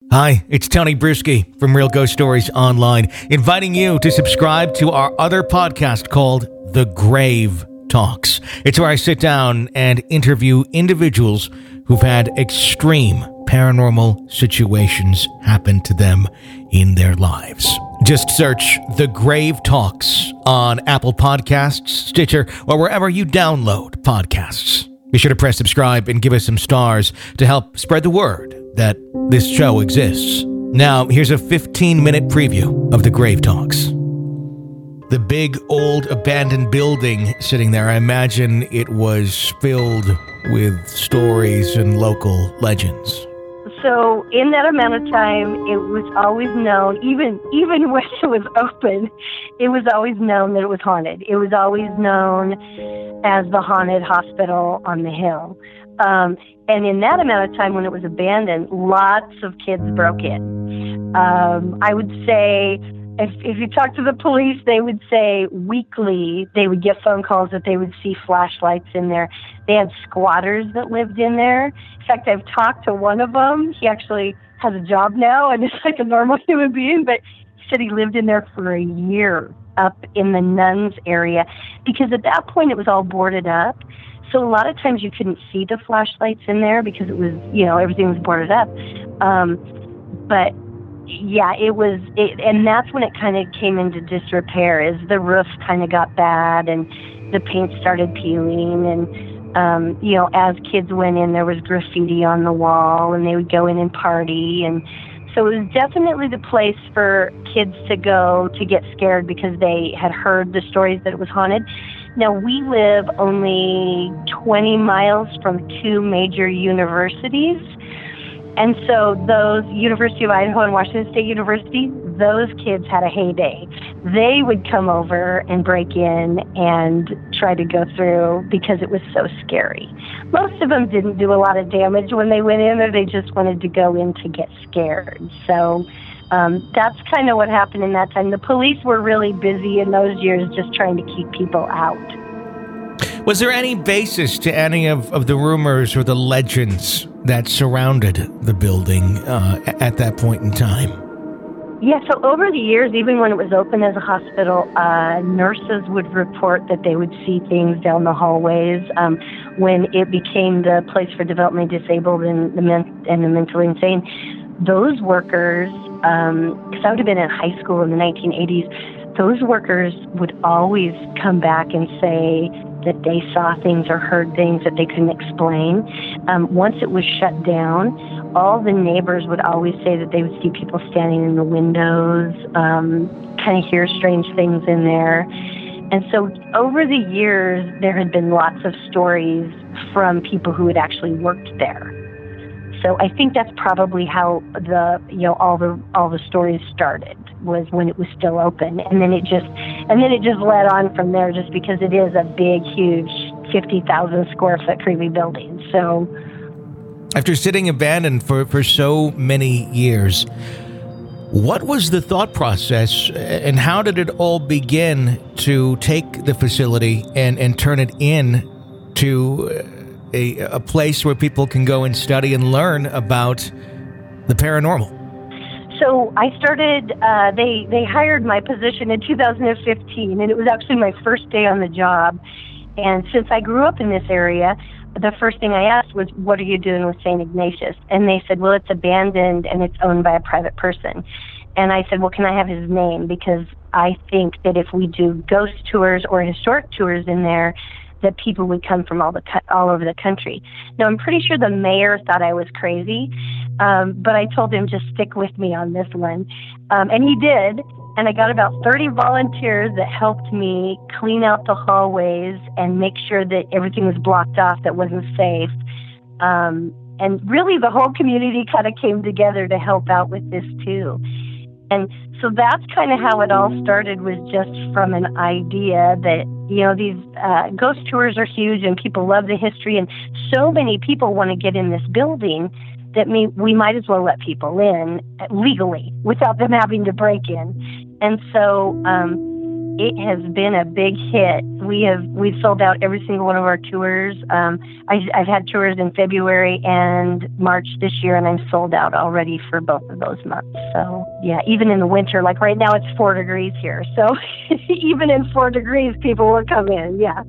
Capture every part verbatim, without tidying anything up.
Hi, it's Tony Bruschi from Real Ghost Stories Online, inviting you to subscribe to our other podcast called The Grave Talks. It's where I sit down and interview individuals who've had extreme paranormal situations happen to them in their lives. Just search The Grave Talks on Apple Podcasts, Stitcher, or wherever you download podcasts. Be sure to press subscribe and give us some stars to help spread the word that this show exists. Now, here's a fifteen-minute preview of The Grave Talks. The big, old, abandoned building sitting there, I imagine it was filled with stories and local legends. So in that amount of time, it was always known, even even when it was open, it was always known that it was haunted. It was always known as the haunted hospital on the hill. Um, and in that amount of time when it was abandoned, lots of kids broke in. Um, I would say, if, if you talk to the police, they would say weekly they would get phone calls that they would see flashlights in there. They had squatters that lived in there. In fact, I've talked to one of them. He actually has a job now and is like a normal human being, but he said he lived in there for a year up in the nuns area because at that point it was all boarded up. So a lot of times you couldn't see the flashlights in there because it was, you know, everything was boarded up. Um, but yeah, it was, it, and that's when it kind of came into disrepair, as the roof kind of got bad and the paint started peeling. And, um, you know, as kids went in, there was graffiti on the wall and they would go in and party. And so it was definitely the place for kids to go to get scared because they had heard the stories that it was haunted. Now, we live only twenty miles from two major universities. And so those, University of Idaho and Washington State University, those kids had a heyday. They would come over and break in and try to go through because it was so scary. Most of them didn't do a lot of damage when they went in, or they just wanted to go in to get scared. So um, that's kind of what happened in that time. The police were really busy in those years just trying to keep people out. Was there any basis to any of, of the rumors or the legends that surrounded the building uh, at that point in time? Yeah, so over the years, even when it was open as a hospital, uh, nurses would report that they would see things down the hallways. Um, when it became the place for developmentally disabled and the, men- and the mentally insane, those workers, because I would have been in high school in the nineteen eighties, those workers would always come back and say that they saw things or heard things that they couldn't explain. Um, once it was shut down, all the neighbors would always say that they would see people standing in the windows, um, kind of hear strange things in there. And so over the years, there had been lots of stories from people who had actually worked there. So I think that's probably how the, you know, all the all the stories started, was when it was still open, and then it just and then it just led on from there, just because it is a big, huge fifty thousand square foot creepy building. So after sitting abandoned for, for so many years, what was the thought process and how did it all begin to take the facility and, and turn it in to a, a place where people can go and study and learn about the paranormal? So I started, uh, they, they hired my position in two thousand fifteen, and it was actually my first day on the job. And since I grew up in this area, the first thing I asked was, what are you doing with Saint Ignatius? And they said, well, it's abandoned and it's owned by a private person. And I said, well, can I have his name? Because I think that if we do ghost tours or historic tours in there, that people would come from all the all over the country. Now, I'm pretty sure the mayor thought I was crazy, um, but I told him just stick with me on this one. Um, and he did, and I got about thirty volunteers that helped me clean out the hallways and make sure that everything was blocked off that wasn't safe. Um, and really, the whole community kind of came together to help out with this, too. And so that's kind of how it all started, was just from an idea that, you know, these uh, ghost tours are huge and people love the history, and so many people want to get in this building that me, we might as well let people in legally without them having to break in. And so um, it has been a big hit. We have we've sold out every single one of our tours. Um, I, I've had tours in February and March this year, and I'm sold out already for both of those months. So yeah, even in the winter, like right now, it's four degrees here. So even in four degrees, people will come in. Yeah.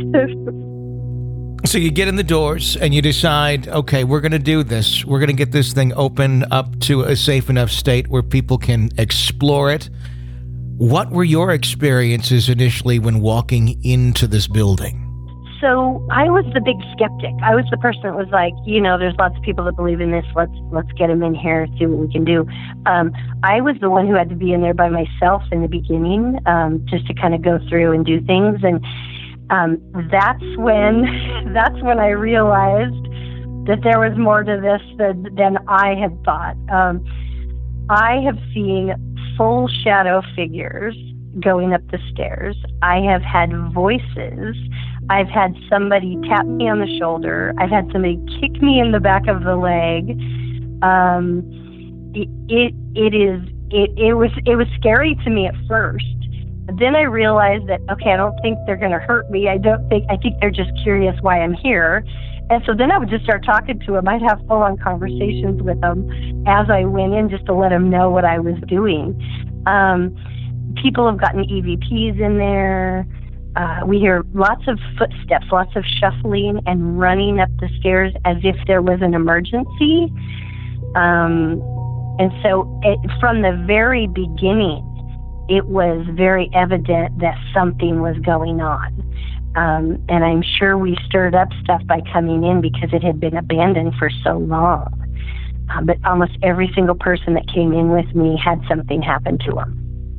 So you get in the doors and you decide, okay, we're going to do this. We're going to get this thing open up to a safe enough state where people can explore it. What were your experiences initially when walking into this building? So I was the big skeptic. I was the person that was like, you know, there's lots of people that believe in this. Let's let's get them in here, see what we can do. Um, I was the one who had to be in there by myself in the beginning, um, just to kind of go through and do things. And um, that's when that's when I realized that there was more to this than, than I had thought. Um, I have seen full shadow figures going up the stairs. I have had voices. I've had somebody tap me on the shoulder. I've had somebody kick me in the back of the leg. Um, it, it it is it it was it was scary to me at first. But then I realized that okay, I don't think they're going to hurt me. I don't think I think they're just curious why I'm here. And so then I would just start talking to them. I'd have full-on conversations with them as I went in just to let them know what I was doing. Um, people have gotten E V Ps in there. Uh, we hear lots of footsteps, lots of shuffling and running up the stairs as if there was an emergency. Um, and so it, from the very beginning, it was very evident that something was going on. Um, and I'm sure we stirred up stuff by coming in because it had been abandoned for so long. Uh, but almost every single person that came in with me had something happen to them.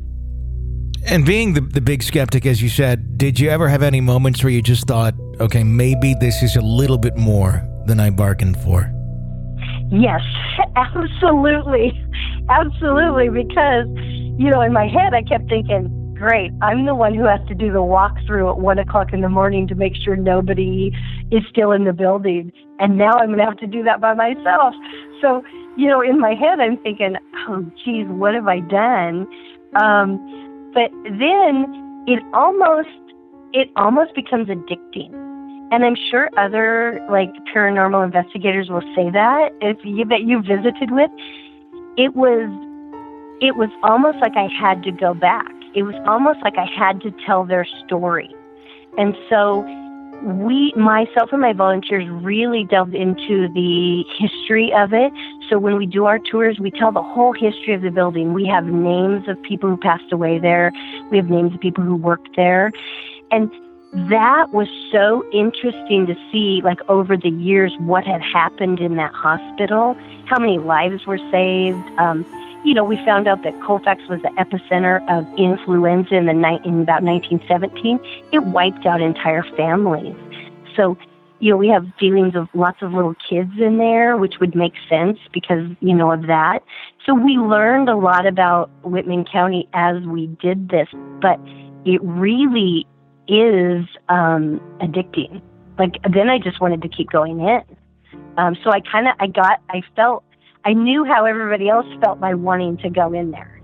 And being the, the big skeptic, as you said, did you ever have any moments where you just thought, okay, maybe this is a little bit more than I bargained for? Yes, absolutely. Absolutely. Because, you know, in my head, I kept thinking, great, I'm the one who has to do the walkthrough at one o'clock in the morning to make sure nobody is still in the building. And now I'm going to have to do that by myself. So, you know, in my head, I'm thinking, oh, geez, what have I done? Um, but then it almost, it almost becomes addicting. And I'm sure other, like, paranormal investigators will say that, if you, that you visited with. It was, it was almost like I had to go back. It was almost like I had to tell their story. And so we, myself and my volunteers, really delved into the history of it. So when we do our tours, we tell the whole history of the building. We have names of people who passed away there. We have names of people who worked there. And that was so interesting to see, like, over the years, what had happened in that hospital, how many lives were saved. Um, You know, we found out that Colfax was the epicenter of influenza in the ni- in about nineteen seventeen. It wiped out entire families. So, you know, we have feelings of lots of little kids in there, which would make sense because, you know, of that. So we learned a lot about Whitman County as we did this, but it really is um, addicting. Like, then I just wanted to keep going in. Um, so I kind of, I got, I felt, I knew how everybody else felt by wanting to go in there.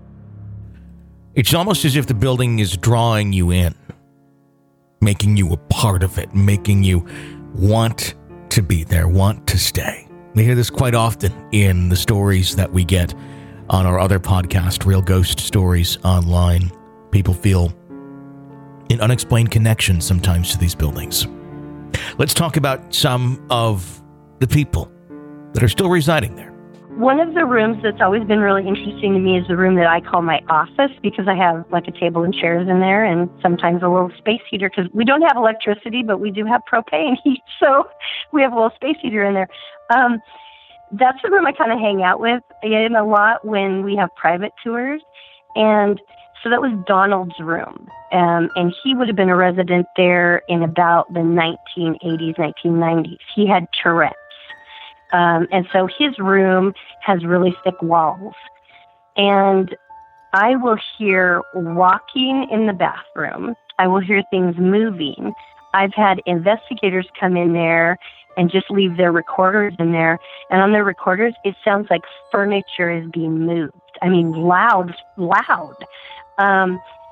It's almost as if the building is drawing you in, making you a part of it, making you want to be there, want to stay. We hear this quite often in the stories that we get on our other podcast, Real Ghost Stories Online. People feel an unexplained connection sometimes to these buildings. Let's talk about some of the people that are still residing there. One of the rooms that's always been really interesting to me is the room that I call my office, because I have like a table and chairs in there and sometimes a little space heater, because we don't have electricity, but we do have propane heat. So we have a little space heater in there. Um, that's the room I kind of hang out with in a lot when we have private tours. And so that was Donald's room. Um, and he would have been a resident there in about the nineteen eighties, nineteen nineties. He had Tourette's. Um, and so his room has really thick walls. And I will hear walking in the bathroom. I will hear things moving. I've had investigators come in there and just leave their recorders in there. And on their recorders, it sounds like furniture is being moved. I mean, loud, loud. Um,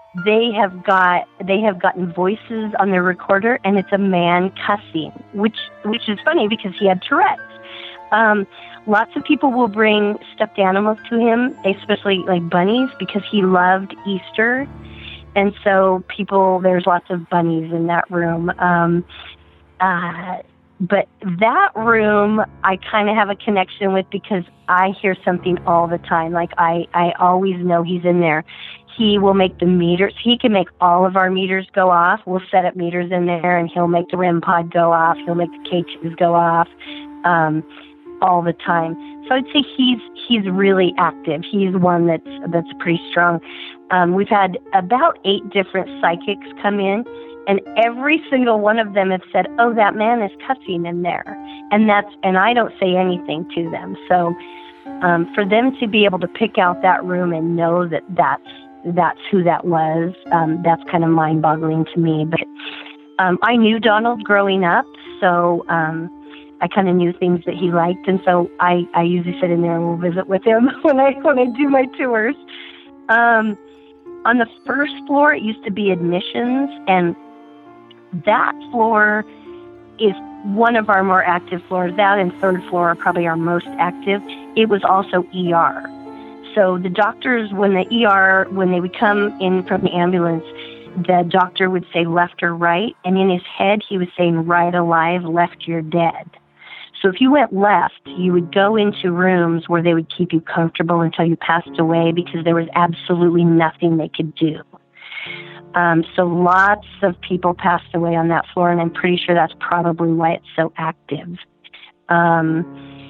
they have got they have gotten voices on their recorder, and it's a man cussing, which which is funny because he had Tourette's. Um, lots of people will bring stuffed animals to him, especially like bunnies, because he loved Easter, and so people there's lots of bunnies in that room. Um, uh, but that room I kind of have a connection with because I hear something all the time. Like I I always know he's in there. He will make the meters. He can make all of our meters go off. We'll set up meters in there, and he'll make the R E M pod go off. He'll make the K twos go off um, all the time. So I'd say he's he's really active. He's one that's that's pretty strong. Um, we've had about eight different psychics come in, and every single one of them have said, "Oh, that man is cussing in there," and that's and I don't say anything to them. So um, for them to be able to pick out that room and know that that's that's who that was, um, that's kind of mind-boggling to me. But um, I knew Donald growing up, so um, I kind of knew things that he liked, and so I, I usually sit in there and will visit with him when I when I do my tours. Um, on the first floor, it used to be admissions, and that floor is one of our more active floors. That and third floor are probably our most active. It was also E R. So the doctors, when the E R, when they would come in from the ambulance, the doctor would say left or right, and in his head he was saying right alive, left you're dead. So if you went left, you would go into rooms where they would keep you comfortable until you passed away because there was absolutely nothing they could do. Um, so lots of people passed away on that floor, and I'm pretty sure that's probably why it's so active. Um,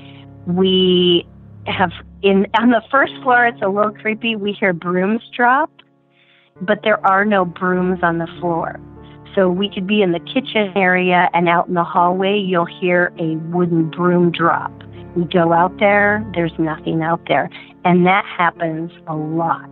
we have in on the first floor, it's a little creepy. We hear brooms drop, but there are no brooms on the floor. So we could be in the kitchen area, and out in the hallway, you'll hear a wooden broom drop. We go out there, there's nothing out there, and that happens a lot.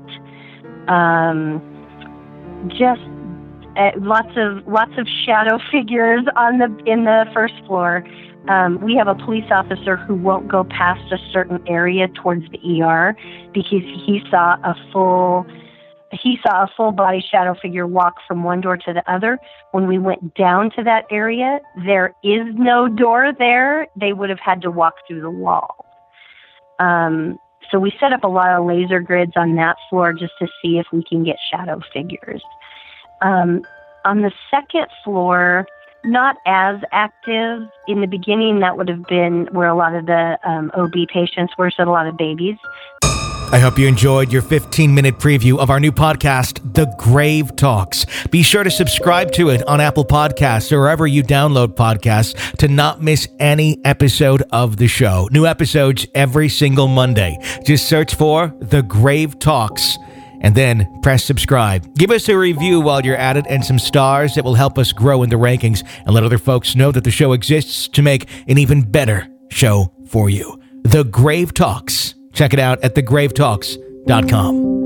Um, just uh, lots of lots of shadow figures on the in the first floor. Um, we have a police officer who won't go past a certain area towards the E R because he saw a full he saw a full body shadow figure walk from one door to the other. When we went down to that area, there is no door there. They would have had to walk through the wall. Um, so we set up a lot of laser grids on that floor just to see if we can get shadow figures. Um, on the second floor, not as active. In the beginning, that would have been where a lot of the um, O B patients were, so a lot of babies. I hope you enjoyed your fifteen-minute preview of our new podcast, The Grave Talks. Be sure to subscribe to it on Apple Podcasts or wherever you download podcasts to not miss any episode of the show. New episodes every single Monday. Just search for The Grave Talks and then press subscribe. Give us a review while you're at it and some stars that will help us grow in the rankings and let other folks know that the show exists to make an even better show for you. The Grave Talks. Check it out at the grave talks dot com.